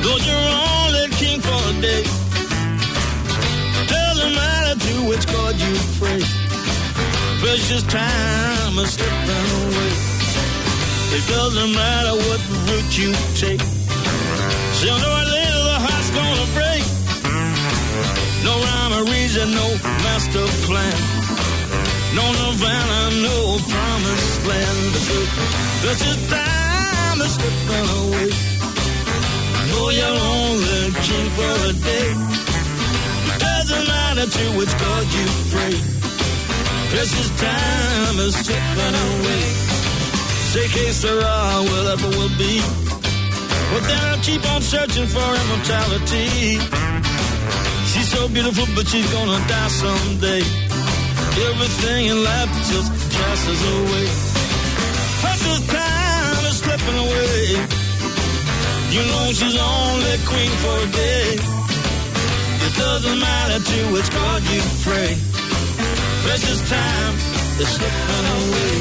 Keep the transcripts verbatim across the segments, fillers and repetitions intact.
Though you're only king for a day, doesn't matter to which God you pray. Precious time is slipping away. It doesn't matter what route you take. Sooner or later the heart's gonna break. No rhyme or reason, no master plan. No Nirvana, no promised land. Precious time is slipping away. Know you're only king for a day. It doesn't matter to which God you pray. Precious time is slipping away. Say que sera, whatever will be. But then I'll keep on searching for immortality. She's so beautiful, but she's gonna die someday. Everything in life just passes away. Precious time is slipping away. You know she's only queen for a day. It doesn't matter to which God you pray. Precious time is slipping away.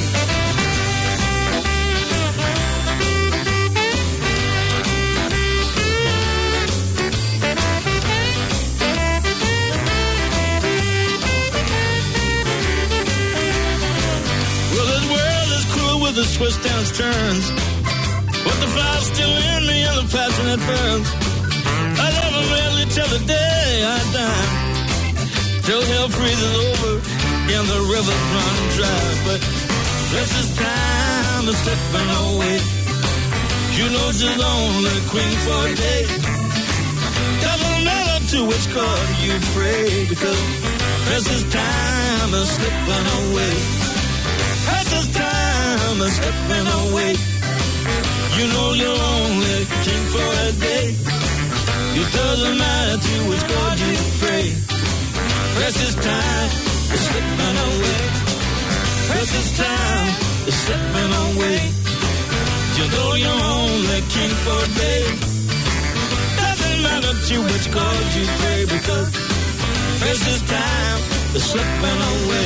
Well, this world is cruel with its twists and its turns, but the fire's still in me and the passion it burns. I love her madly till the day I die, till hell freezes over and the rivers run dry. But precious time is slipping away. You know she's only queen for a day. Doesn't matter to which God you pray, because precious time is slipping away. Precious time is slipping away. You know you're only king for a day. It doesn't matter to which God you pray. Precious time is slipping away. Precious time is slipping away. You know you're only king for a day. Doesn't matter to which God you pray, because precious time is slipping away.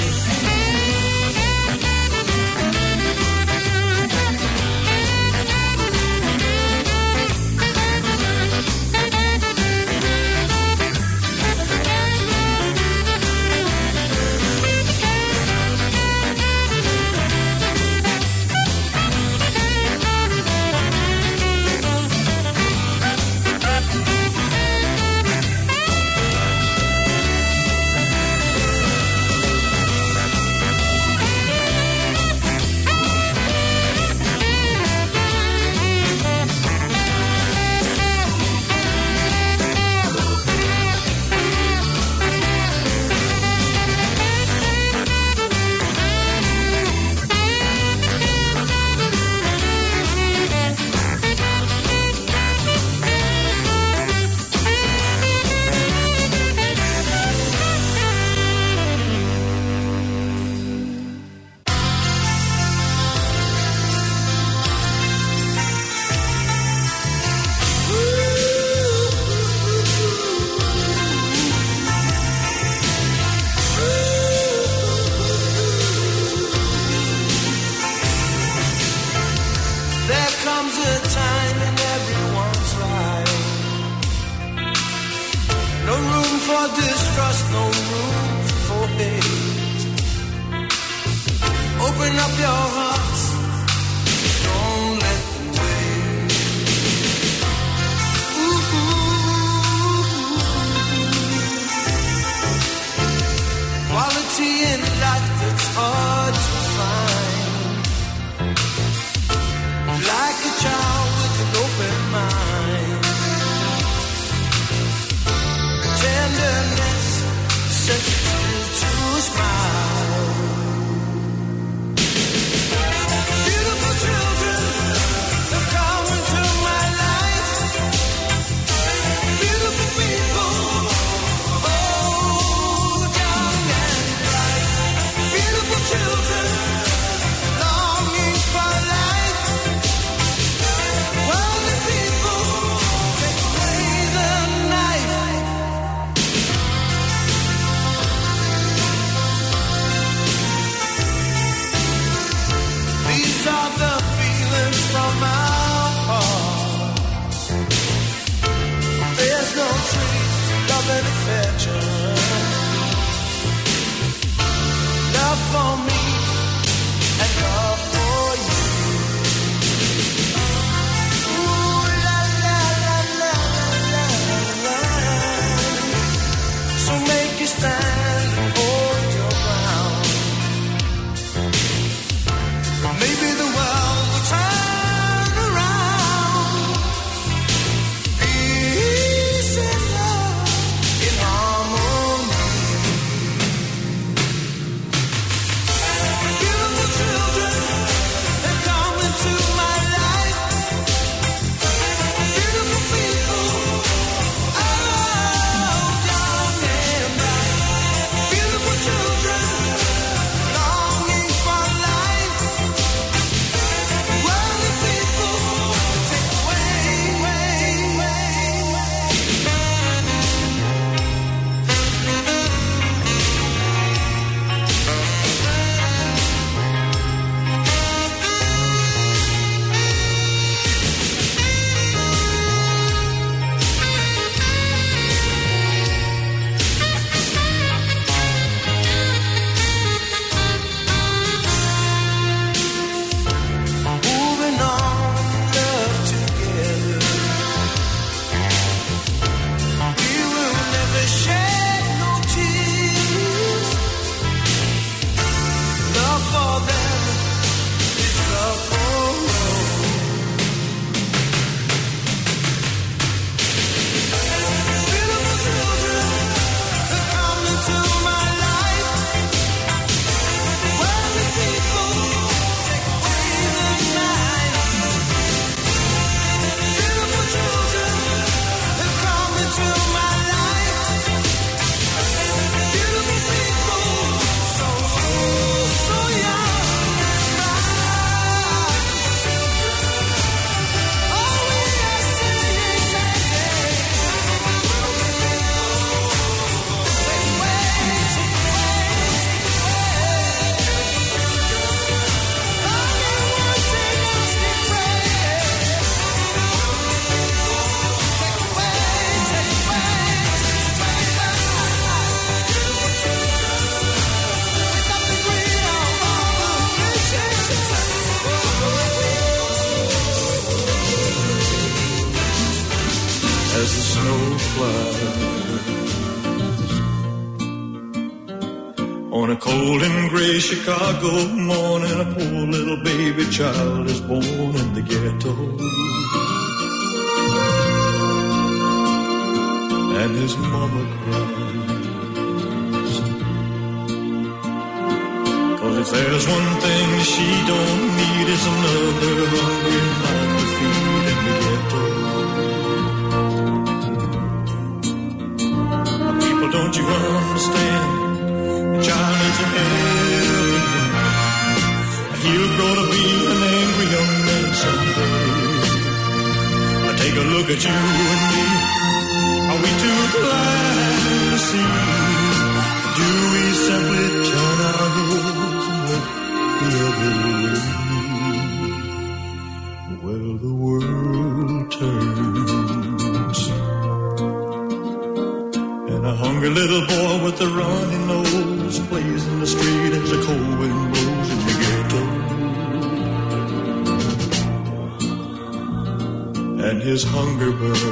Sensitive to a smile. as the snow flies. On a cold and gray Chicago morning, a poor little baby child is born in the ghetto. And his mama cries. 'Cause if there's one thing she don't need, is another hungry mouth to feed in the ghetto. People, don't you understand? The child needs a helping hand. He'll grow to be an angry young man someday. I take a look at you and me. Are we too blind to see? Do we simply turn our heads and look the other way? Well, the world turns, and a hungry little boy with a runny nose plays in the street as the cold wind blows in the ghetto. And his hunger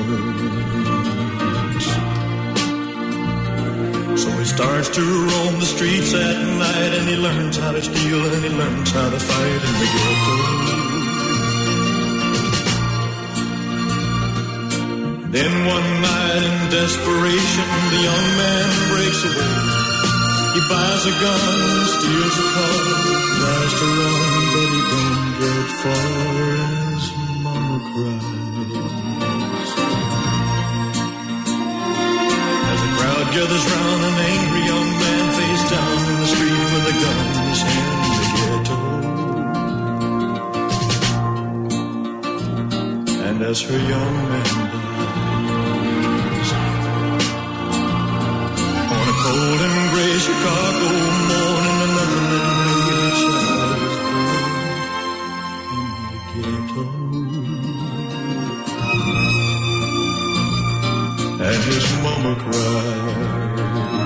burns. So he starts to roam the streets at night, and he learns how to steal and he learns how to fight in the ghetto. Then one night in desperation, the young man breaks away. He buys a gun, steals a car, tries to run, but he don't get far as mama cries. As the crowd gathers round, an angry young man face down in the street with a gun in his hand in the ghetto. And as her young man dies, on a cold and gray Chicago morning, another little baby child is born in the ghetto. And his mama cried.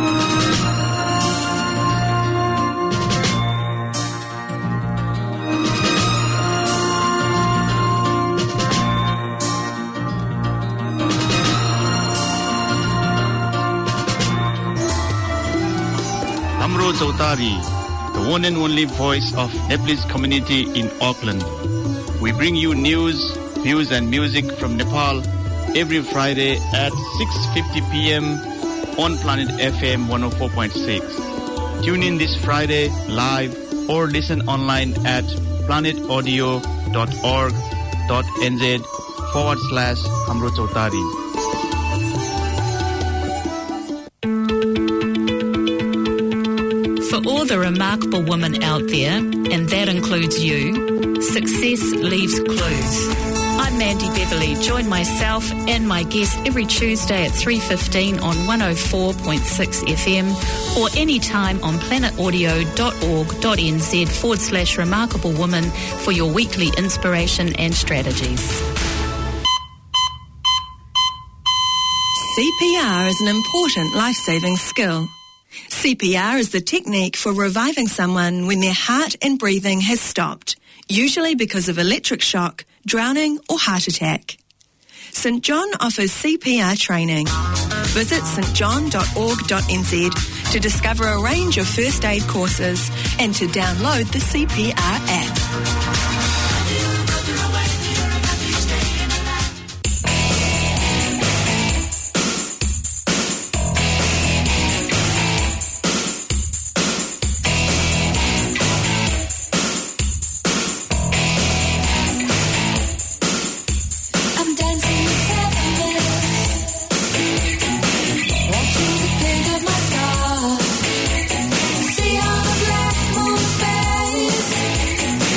Amro Chaudhary, the one and only voice of Nepalese community in Auckland. We bring you news, views and music from Nepal every Friday at six fifty p.m. on Planet F M one oh four point six. Tune in this Friday live or listen online at planetaudio.org.nz forward slash Amro Chaudhary. For all the remarkable women out there, and that includes you, success leaves clues. I'm Mandy Beverly. Join myself and my guest every Tuesday at three fifteen on one oh four point six F M or anytime on planetaudio.org.nz forward slash remarkable woman for your weekly inspiration and strategies. C P R is an important life-saving skill. C P R is the technique for reviving someone when their heart and breathing has stopped, usually because of electric shock, drowning or heart attack. St John offers C P R training. Visit s t john dot org dot n z to discover a range of first aid courses and to download the C P R app. See all the black moon face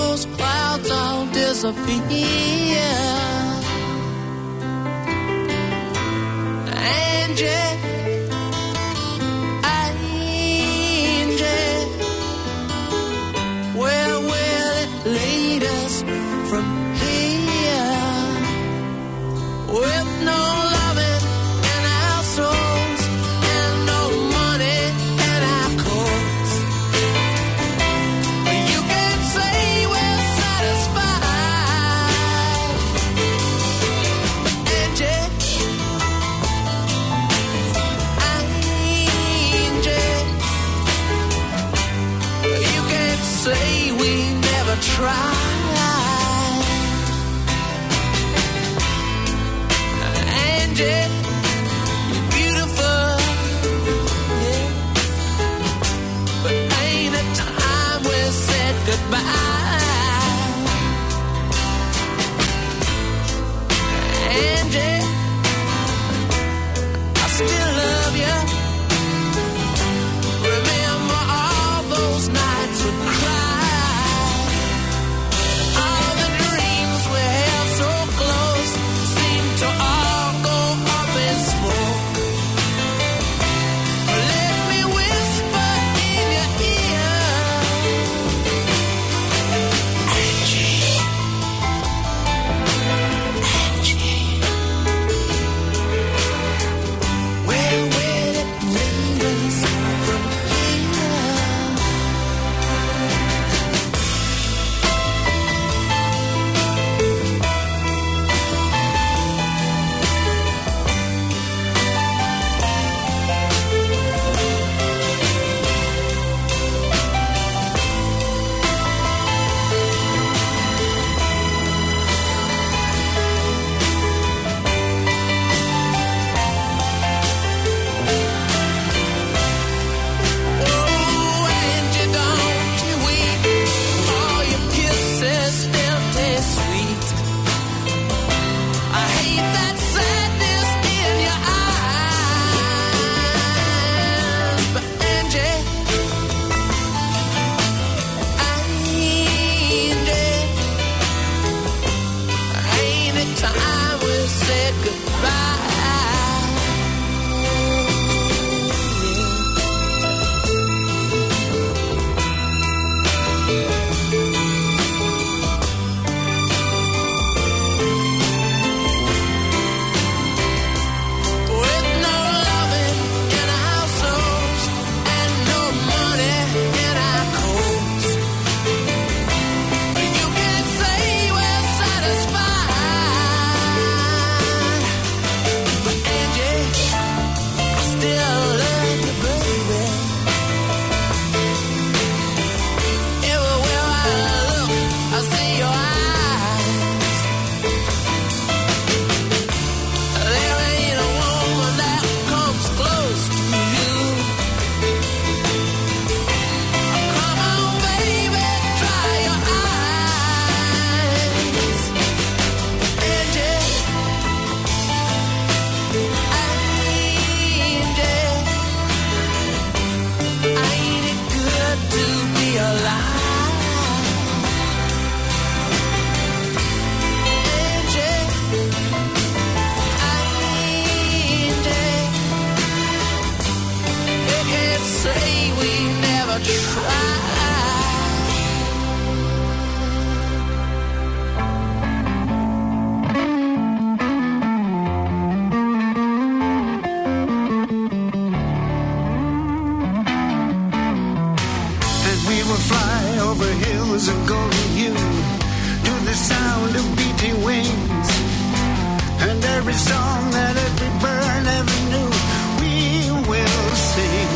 those clouds all disappear. Angie, Angie, where will it lead us from here? With no loving in our souls and no money in our coats, you can't say we're satisfied. Angie, Angie, you can't say we never tried. Angie, you're beautiful, yeah, but ain't it time we said goodbye? Angie, I still love you. Remember all those nights we cried. All the dreams we held so close seem to all go up in smoke. Let me whisper in your ear, Angie, Angie, where will it lead us from here? Oh, Angie, don't you weep. All your kisses still taste sweet. I hate that sadness in your eyes. But Angie, Angie, ain't it time we said goodbye? With no loving in our souls and no money in our coats, you can't say we're satisfied. But Angie, I still love you, baby. Everywhere I look, I see your eyes. There ain't a woman that comes close to you. Come on, baby, dry your eyes. Angie, Angie, ain't it good to be alive? Angie, Angie, you can't say we never tried. And we will fly over hills of golden hue to the sound of beating wings. And every song that every bird ever knew, we will sing.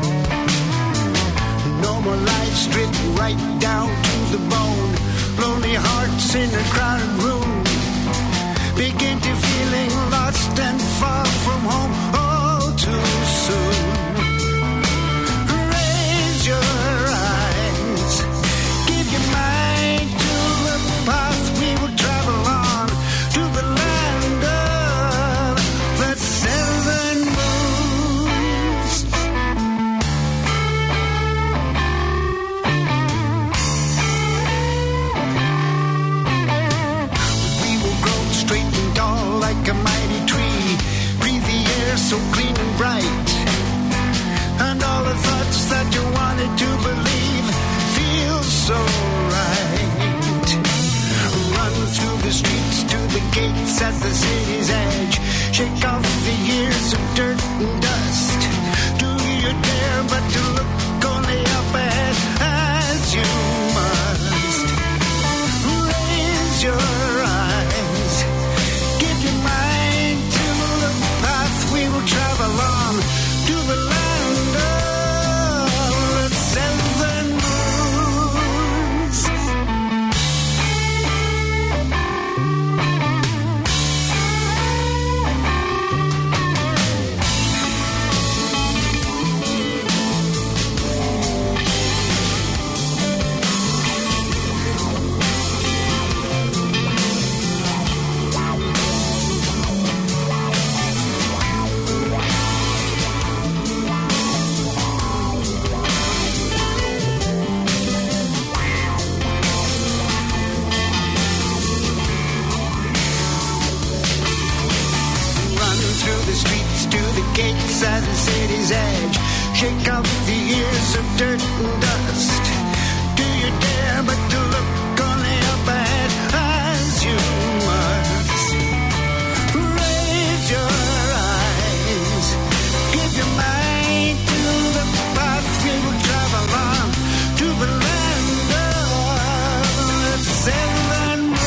No more life stripped right down to the bone. Lonely hearts in a crowded room begin to feeling lost and far from home all too soon. Raise your eyes, give your mind to the path we will travel on, to the land of the seven moons. so clean and bright. And all the thoughts that you wanted to believe feel so right. Run through the streets to the gates at the city's edge. Shake off the years of dirt and dust. Do you dare but to look only up ahead as you must. Raise your eyes, give your mind to the path we will travel on, to the land of the seven moons. Gates at the city's edge. Shake off the years of dirt and dust. Do you dare but to look only up ahead as you must. Raise your eyes, give your mind to the path we will travel on, to the land of the seven moons.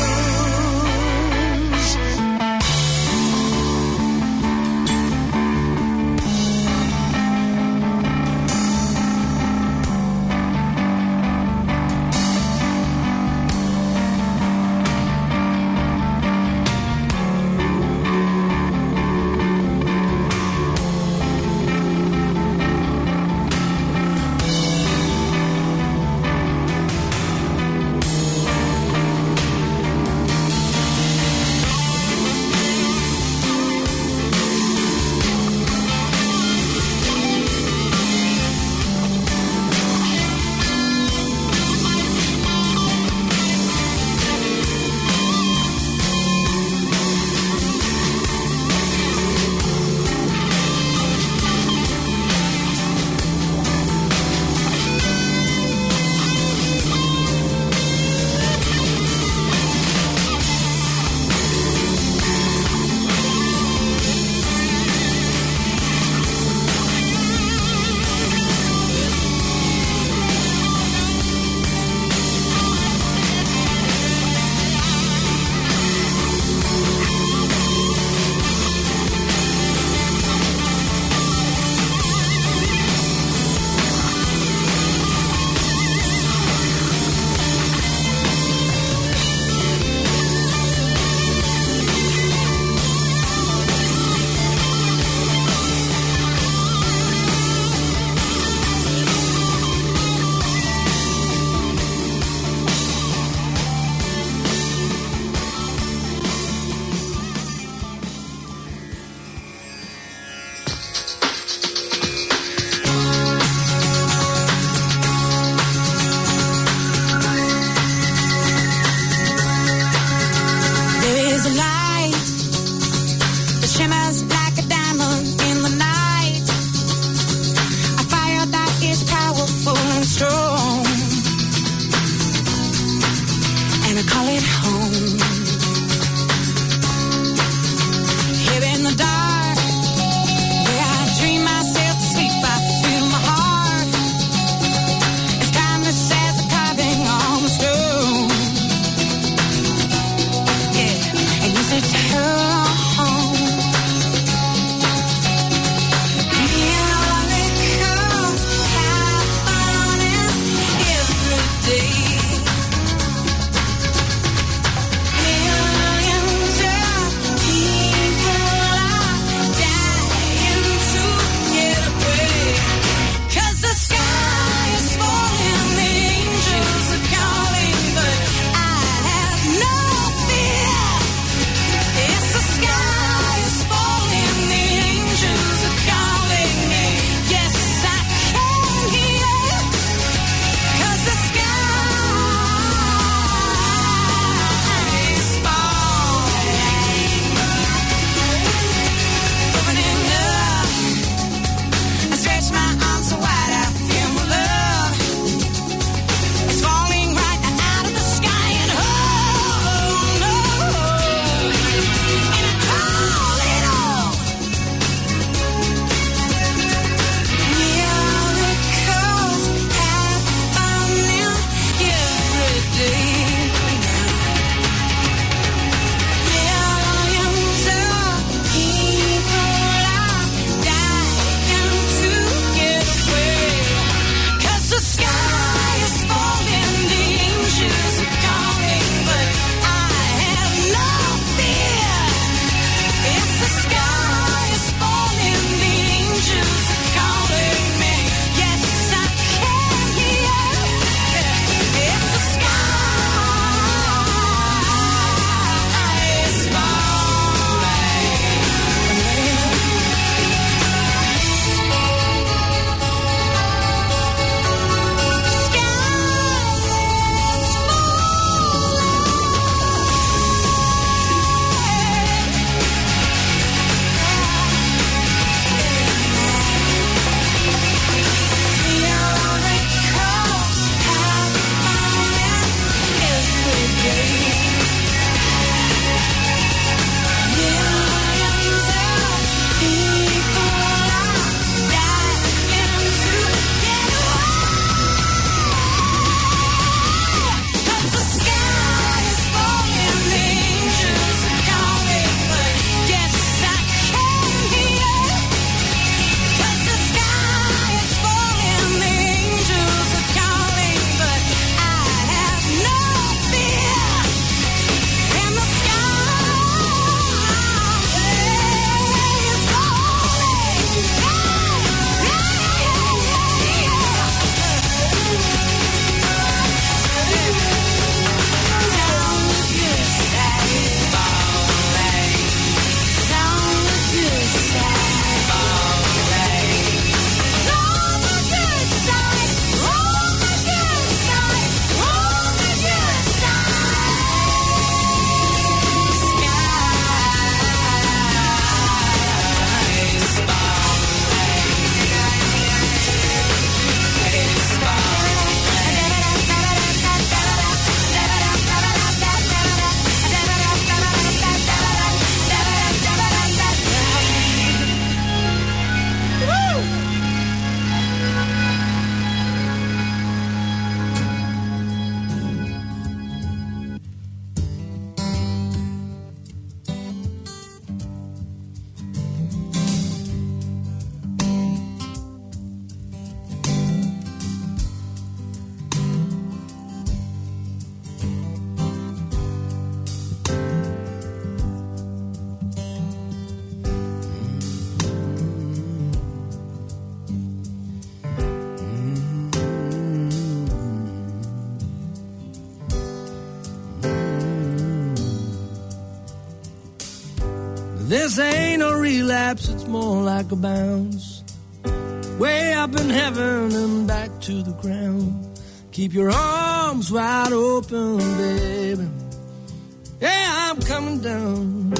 This ain't a relapse, it's more like a bounce. Way up in heaven and back to the ground. Keep your arms wide open, baby. Yeah, I'm coming down.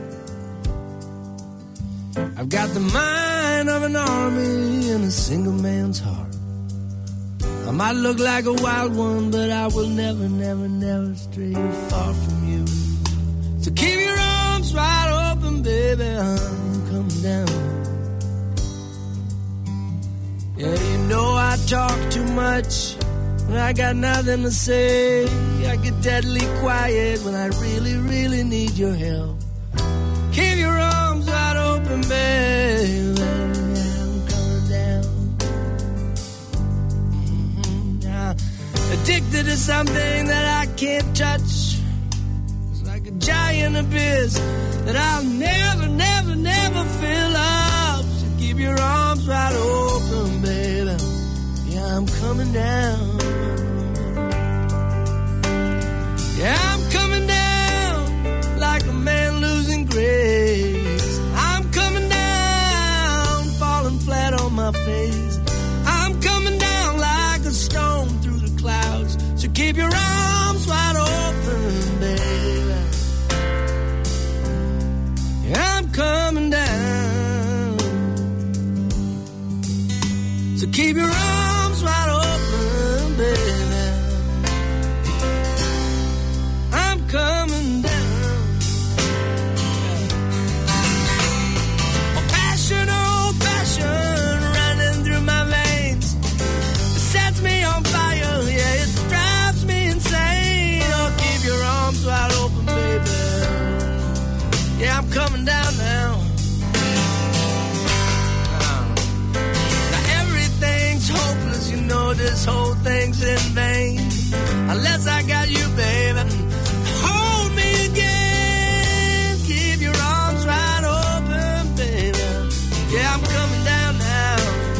I've got the mind of an army and a single man's heart. I might look like a wild one, but I will never, never, never stray far from you. So keep your arms wide open, baby, I'm coming down. Yeah, you know I talk too much when I got nothing to say. I get deadly quiet when I really, really need your help. Keep your arms wide open, baby, yeah, I'm coming down. Mm-hmm. Now, addicted to something that I can't touch. It's like a giant abyss that I'll never, never, never fill up. So keep your arms wide open, baby. Yeah, I'm coming down. Yeah, I'm coming down like a man losing grace. I'm coming down, falling flat on my face. I'm coming down like a stone through the clouds. So keep your arms wide open, baby. Yeah, I'm coming down. So keep your arms wide open, baby. I'm coming down. A passion, old passion running through my veins. It sets me on fire, yeah, it drives me insane. Oh, keep your arms wide open, baby. Yeah, I'm coming down now. Now everything's hopeless, you know this whole thing's in vain. Unless I got you, baby. Hold me again. Keep your arms wide open, baby. Yeah, I'm coming down now.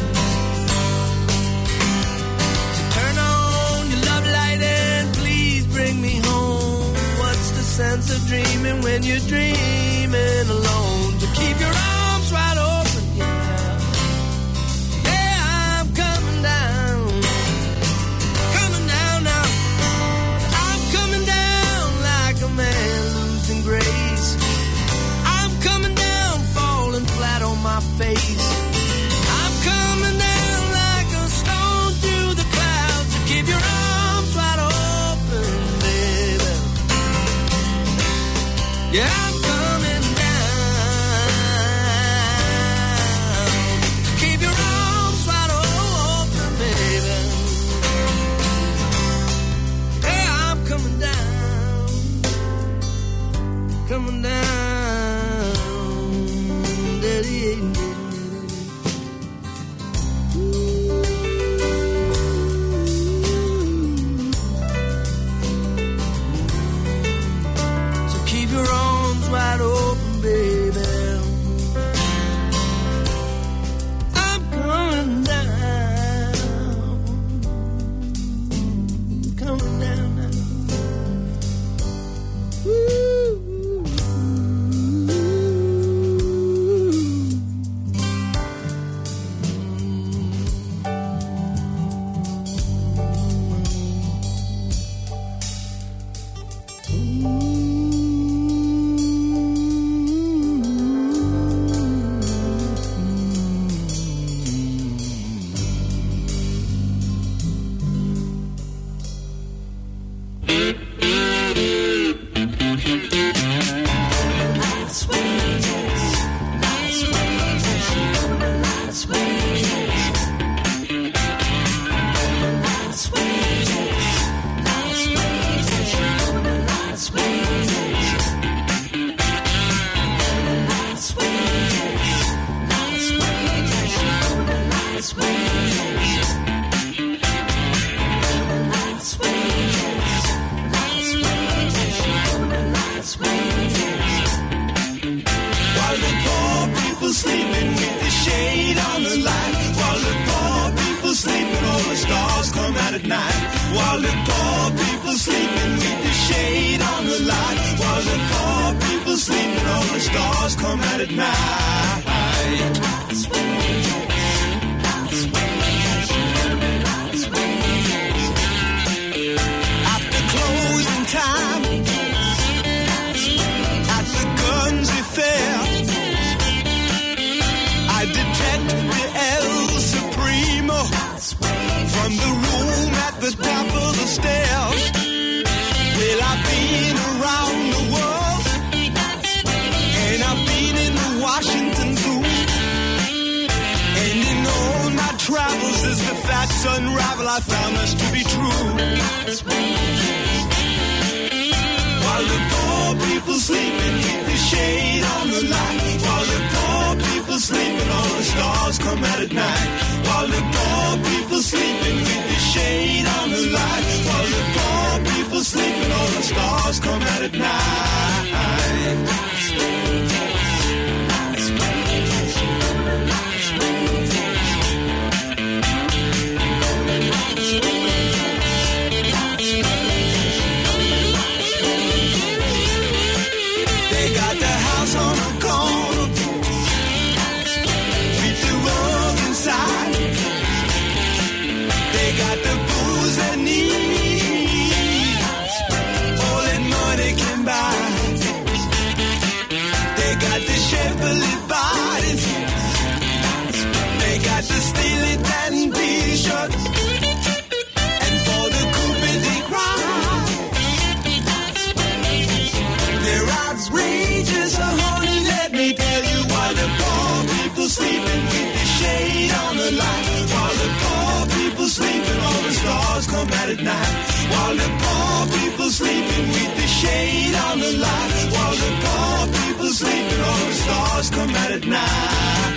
So turn on your love light and please bring me home. What's the sense of dreaming when you're dreaming alone? To keep your arms wide open, yeah. Yeah, I'm coming down. Coming down now. I'm coming down like a man losing grace. I'm coming down, falling flat on my face. I'm coming down like a stone through the clouds. So keep your arms wide open, baby. Yeah, I'm coming down. Keep your arms wide open, baby. Yeah, I'm coming down. Coming down. Daddy, so keep your arms wide open, baby. I'm coming down. Coming down now. Sweet. the stars come out at night. After closing time at the Guernsey Fair, I detect the El Supremo from the room at the top of the stairs. Well, I've been around the world, and I've been in the Washington Zoo, and in all my travels as the facts unravel, I found this to be true. While the poor people sleeping with the shade on the light, while the poor people sleeping, all the stars come out at night. While the poor people sleeping with the shade on the light, while the poor people sleeping, all the stars come out at night. They got the house on the corner with the rug inside. They got the booze they need, all that money can buy. They got the Chevrolet bodies, they got the Steely Dan t-shirts, and for the coupe they cry. They're outrageous, so honey, let me tell you, while the poor people sleeping with the shade on the light, while the poor people sleeping, all the stars come out at night. While the poor people sleeping with the shade on the light, while the poor people sleeping, all the stars come out at night.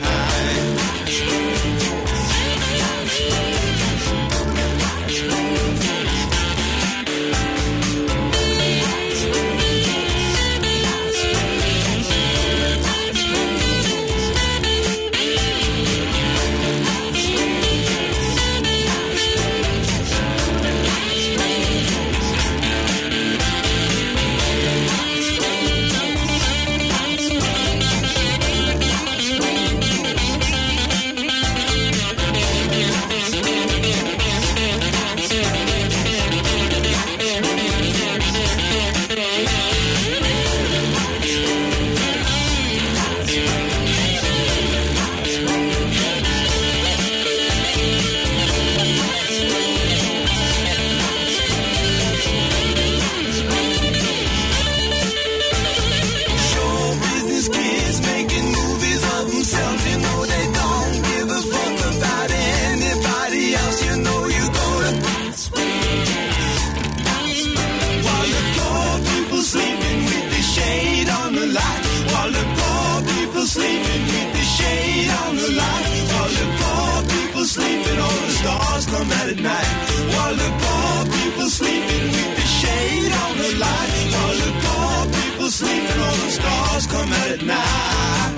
Sleeping with the shade on the light, while the poor people sleeping, all the stars come out at night. While the poor people sleeping with the shade on the light, while the poor people sleeping, all the stars come out at night.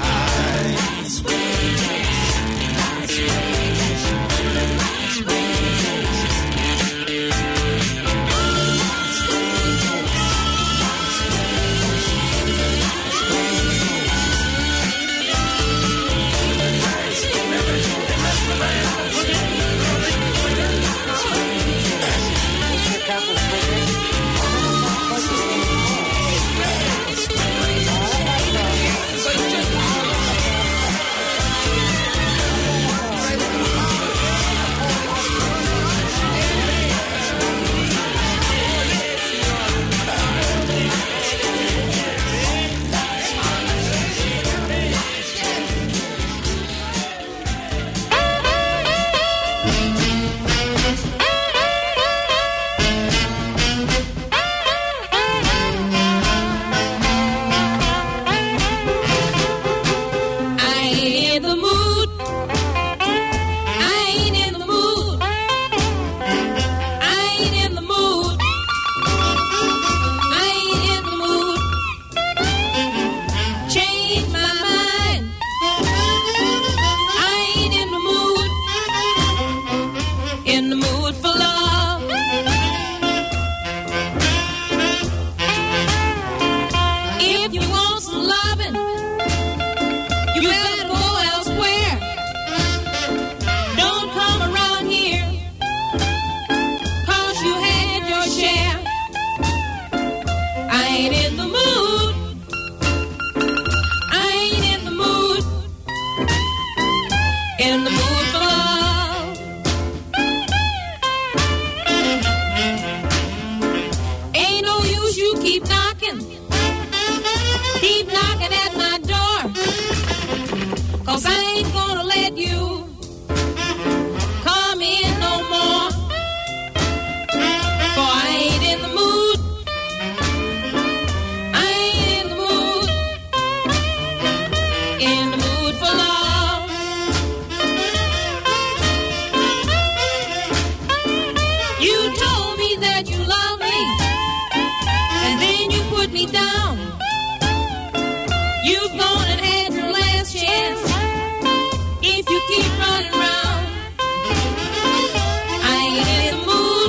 Thank you. suppose you keep knocking, keep knocking at my door, 'cause I ain't gonna let you come in no more, for I ain't in the mood, I ain't in the mood, in the mood for love. You told me that you love me, and then you put me down. You've gone and had your last chance. If you keep running round, I ain't in the mood,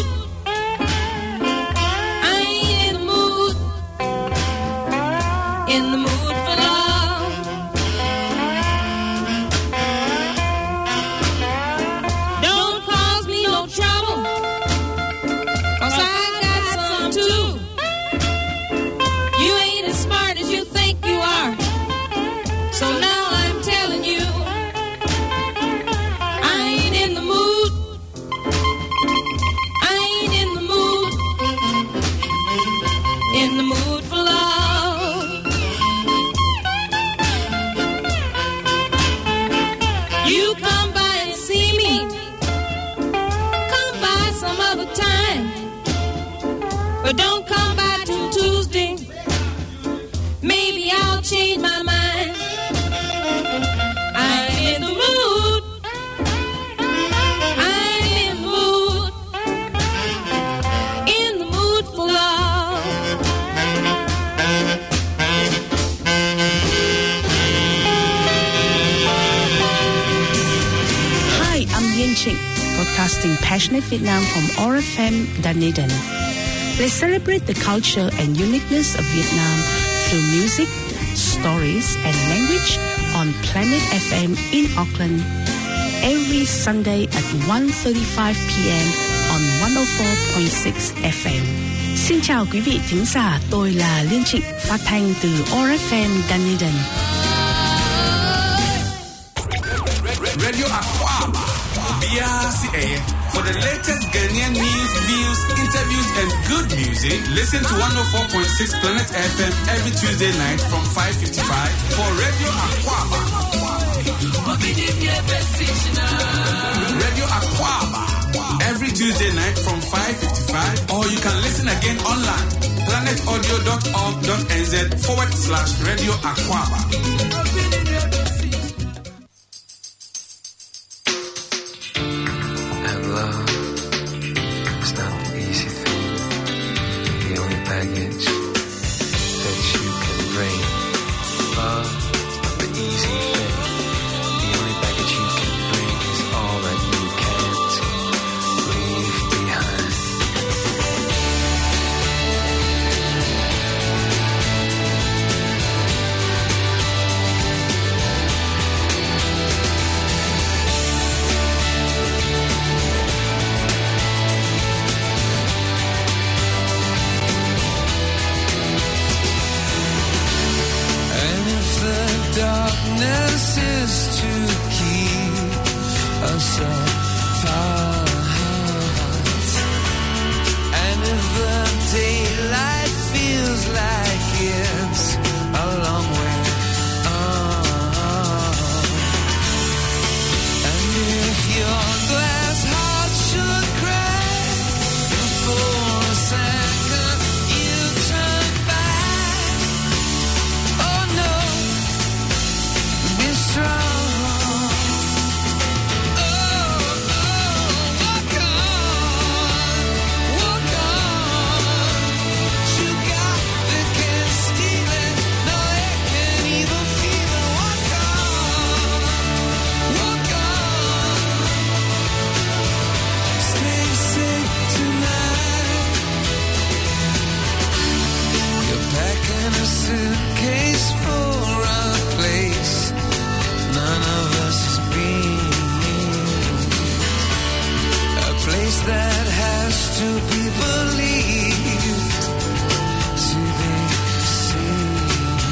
I ain't in the mood, in the mood for love. Don't cause me no trouble, 'cause I got some too. You ain't as smart as you think you are, so now I'm telling you, I ain't in the mood, I ain't in the mood, in the mood for love. You come by and see me, come by some other time, but don't come by till Tuesday. Maybe I'll change my mind. I ain't in the mood, I ain't in the mood, in the mood for love. Hi, I'm Yen Ching, broadcasting passionate Vietnam from O R F M Dunedin. Let's celebrate the culture and uniqueness of Vietnam through music, stories, and language on Planet F M in Auckland every Sunday at one thirty-five p.m. on one oh four point six F M. Xin chào quý vị thính giả, tôi là Liên Trịnh, phát thanh từ O R F M Dunedin. Radio Aquaba, B R C A. For the latest Ghanaian news, views, interviews, and good music, listen to one oh four point six Planet F M every Tuesday night from five fifty-five for Radio Aquaba. Radio Aquaba, every Tuesday night from five fifty-five, or you can listen again online, planetaudio.org.nz forward slash Radio Aquaba. Baggage that you can bring. Love is not the easy thing. The only baggage you can bring is all that you can't leave behind. Darkness is to keep us apart, and if the daylight feels like it's a long way on, and if your glass heart should crack for a second, you turn back. Oh no, be strong. Suitcase for a place none of us has been, a place that has to be believed to be seen.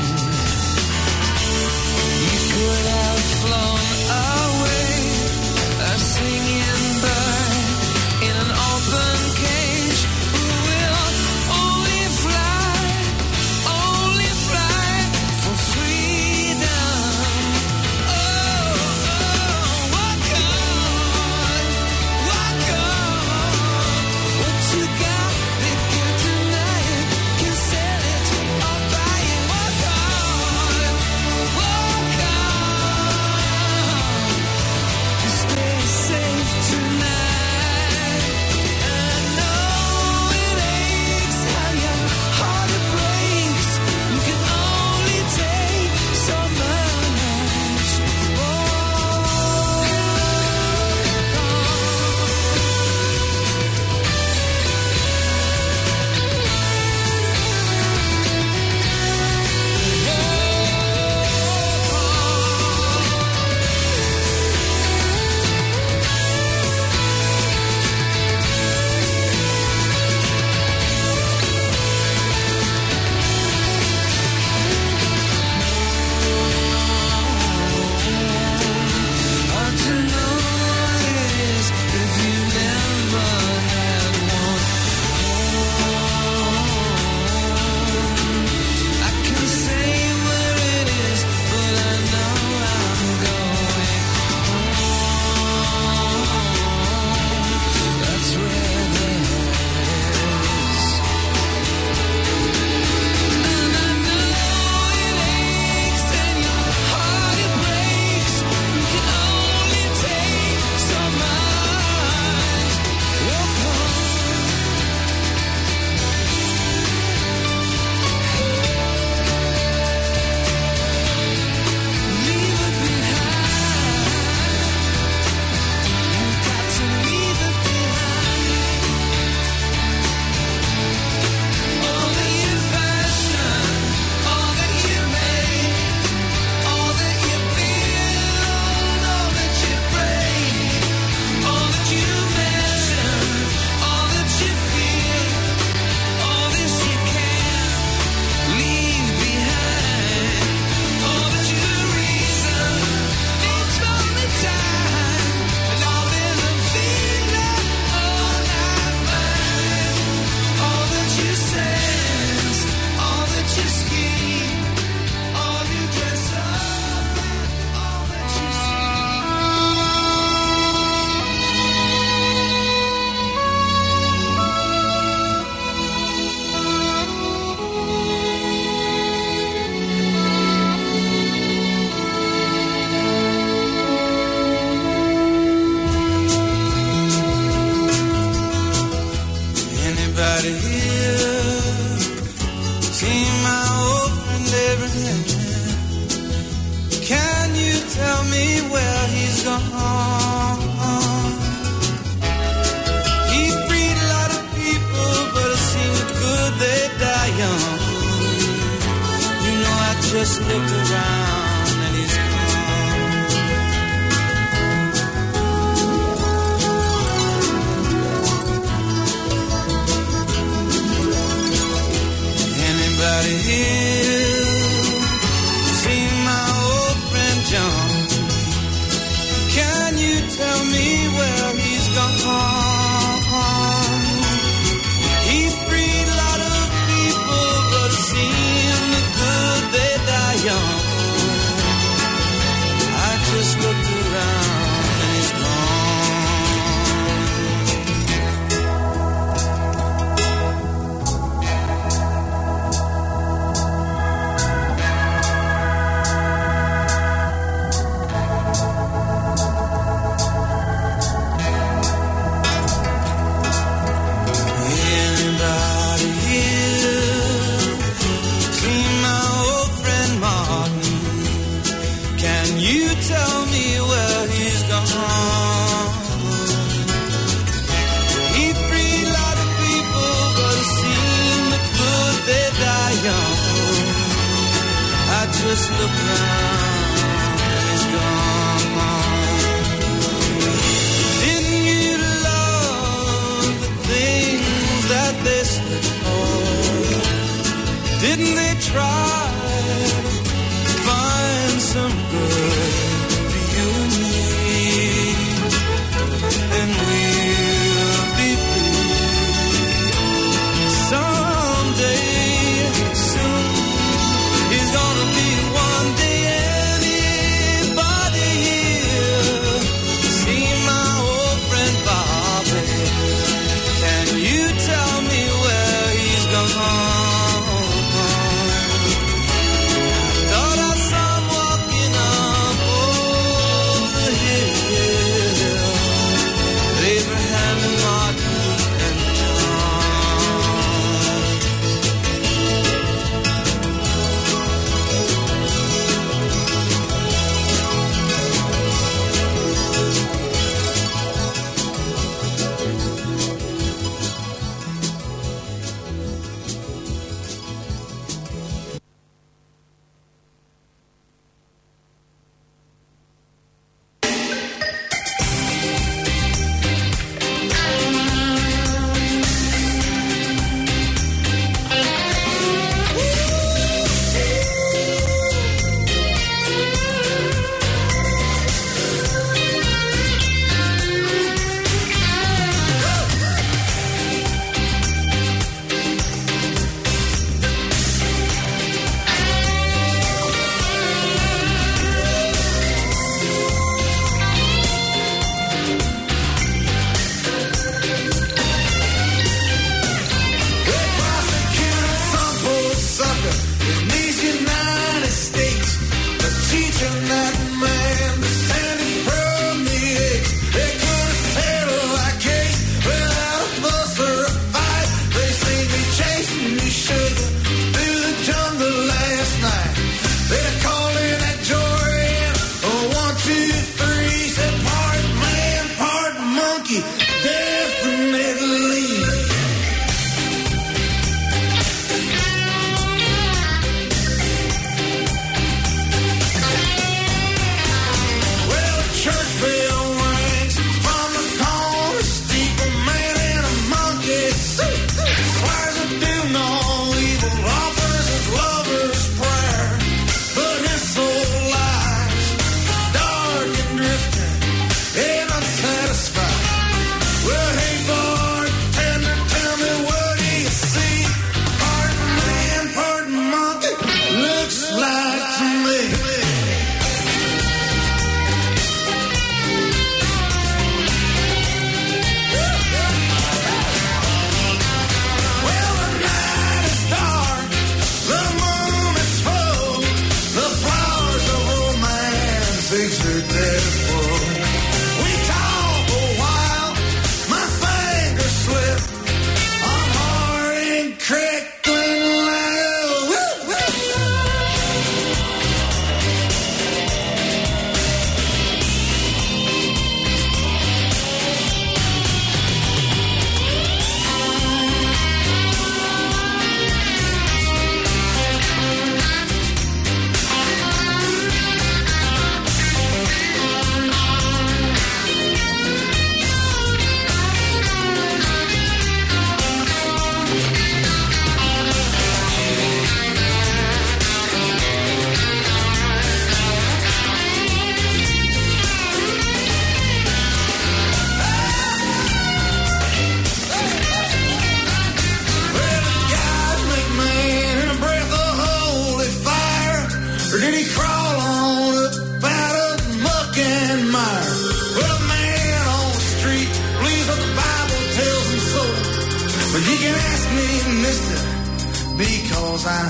You could have flown away, a singing bird in an open cage who will only fly young. You know, I just looked around and he's gone. Anybody here seen my old friend John? Can you tell me where he's gone? He freed a lot of people, but it seemed the good they die young. I just looked around and he's just look around and he's gone. Didn't you love the things that they stood for? Didn't they try to find some good for you and me? And we'll be free someday. He's gonna be one day. Anybody here see my old friend Bobby? Can you tell me where he's gone? Thought I saw him walking up over the hill. cause I